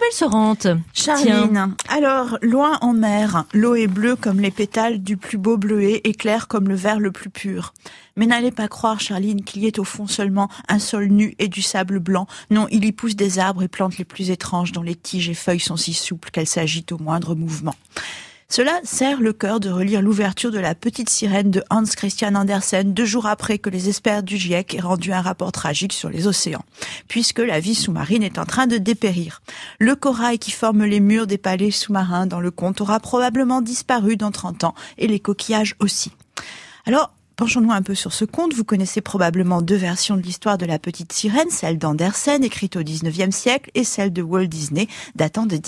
Isabelle Sorante. Charline, alors, loin en mer, l'eau est bleue comme les pétales du plus beau bleuet et claire comme le verre le plus pur. Mais n'allez pas croire, Charline, qu'il y ait au fond seulement un sol nu et du sable blanc. Non, il y pousse des arbres et plantes les plus étranges dont les tiges et feuilles sont si souples qu'elles s'agitent au moindre mouvement. Cela serre le cœur de relire l'ouverture de La Petite Sirène de Hans Christian Andersen 2 jours après que les experts du GIEC aient rendu un rapport tragique sur les océans, puisque la vie sous-marine est en train de dépérir. Le corail qui forme les murs des palais sous-marins dans le conte aura probablement disparu dans 30 ans, et les coquillages aussi. Alors, penchons-nous un peu sur ce conte. Vous connaissez probablement 2 versions de l'histoire de La Petite Sirène, celle d'Andersen, écrite au XIXe siècle, et celle de Walt Disney, datant de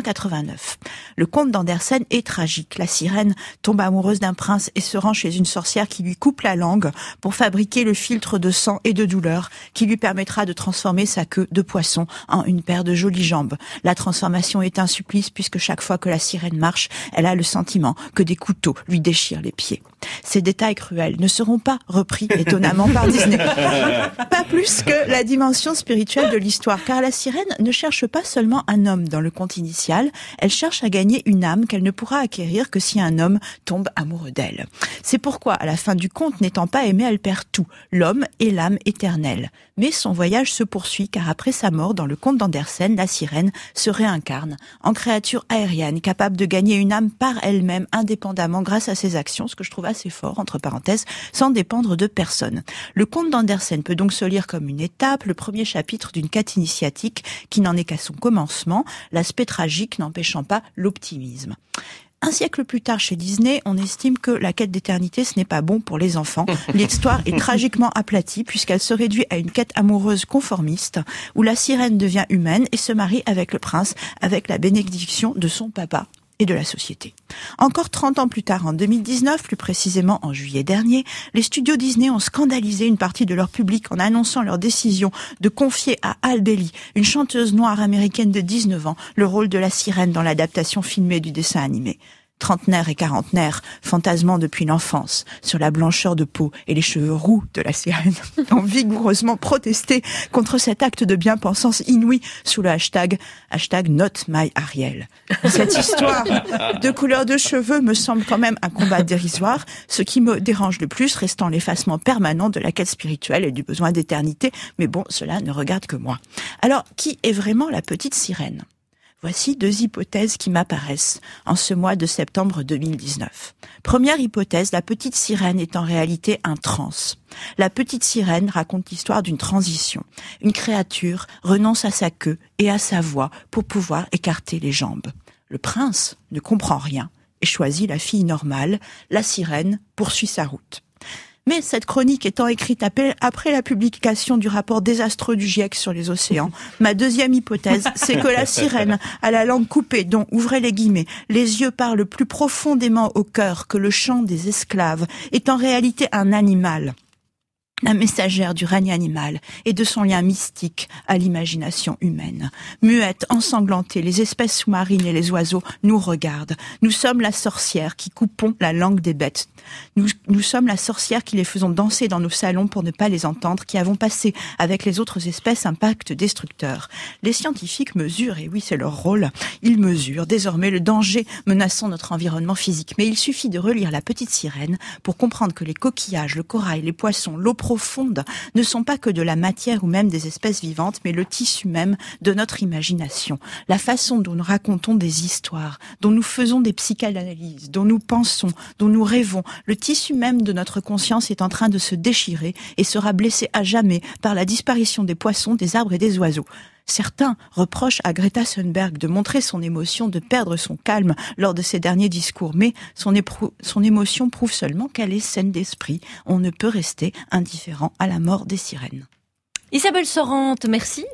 1989. Le conte d'Andersen est tragique. La sirène tombe amoureuse d'un prince et se rend chez une sorcière qui lui coupe la langue pour fabriquer le filtre de sang et de douleur qui lui permettra de transformer sa queue de poisson en une paire de jolies jambes. La transformation est un supplice puisque chaque fois que la sirène marche, elle a le sentiment que des couteaux lui déchirent les pieds. Ces détails cruels ne seront pas repris étonnamment par Disney. Pas plus que la dimension spirituelle de l'histoire, car la sirène ne cherche pas seulement un homme dans le conte initial, elle cherche à gagner une âme qu'elle ne pourra acquérir que si un homme tombe amoureux d'elle. C'est pourquoi, à la fin du conte, n'étant pas aimée, elle perd tout, l'homme et l'âme éternelle. Mais son voyage se poursuit, car après sa mort, dans le conte d'Andersen, la sirène se réincarne en créature aérienne, capable de gagner une âme par elle-même, indépendamment grâce à ses actions, ce que je trouve assez fort, entre parenthèses, sans dépendre de personne. Le conte d'Andersen peut donc se lire comme une étape, le premier chapitre d'une quête initiatique qui n'en est qu'à son commencement, l'aspect tragique n'empêchant pas l'optimisme. Un siècle plus tard, chez Disney, on estime que la quête d'éternité, ce n'est pas bon pour les enfants. L'histoire est tragiquement aplatie puisqu'elle se réduit à une quête amoureuse conformiste où la sirène devient humaine et se marie avec le prince avec la bénédiction de son papa et de la société. Encore 30 ans plus tard, en 2019, plus précisément en juillet dernier, les studios Disney ont scandalisé une partie de leur public en annonçant leur décision de confier à Halle Bailey, une chanteuse noire américaine de 19 ans, le rôle de la sirène dans l'adaptation filmée du dessin animé. Trentenaires et quarantenaires, fantasmant depuis l'enfance sur la blancheur de peau et les cheveux roux de la sirène, ont vigoureusement protesté contre cet acte de bien-pensance inouï sous le hashtag #NotMyAriel. Cette histoire de couleur de cheveux me semble quand même un combat dérisoire, ce qui me dérange le plus restant l'effacement permanent de la quête spirituelle et du besoin d'éternité, mais bon, cela ne regarde que moi. Alors, qui est vraiment la petite sirène ? Voici 2 hypothèses qui m'apparaissent en ce mois de septembre 2019. Première hypothèse, la petite sirène est en réalité un trans. La petite sirène raconte l'histoire d'une transition. Une créature renonce à sa queue et à sa voix pour pouvoir écarter les jambes. Le prince ne comprend rien et choisit la fille normale. La sirène poursuit sa route. Mais cette chronique étant écrite après la publication du rapport désastreux du GIEC sur les océans, ma deuxième hypothèse, c'est que la sirène à la langue coupée, dont, ouvrez les guillemets, les yeux parlent plus profondément au cœur que le chant des esclaves, est en réalité un animal. La messagère du règne animal et de son lien mystique à l'imagination humaine. Muettes, ensanglantées, les espèces sous-marines et les oiseaux nous regardent. Nous sommes la sorcière qui coupons la langue des bêtes. Nous sommes la sorcière qui les faisons danser dans nos salons pour ne pas les entendre, qui avons passé avec les autres espèces un pacte destructeur. Les scientifiques mesurent, et oui c'est leur rôle, ils mesurent désormais le danger menaçant notre environnement physique. Mais il suffit de relire La Petite Sirène pour comprendre que les coquillages, le corail, les poissons, l'eau profonde ne sont pas que de la matière ou même des espèces vivantes, mais le tissu même de notre imagination. La façon dont nous racontons des histoires, dont nous faisons des psychanalyses, dont nous pensons, dont nous rêvons, le tissu même de notre conscience est en train de se déchirer et sera blessé à jamais par la disparition des poissons, des arbres et des oiseaux. Certains reprochent à Greta Thunberg de montrer son émotion, de perdre son calme lors de ses derniers discours, mais son émotion prouve seulement qu'elle est saine d'esprit. On ne peut rester indifférent à la mort des sirènes. Isabelle Sorante, merci.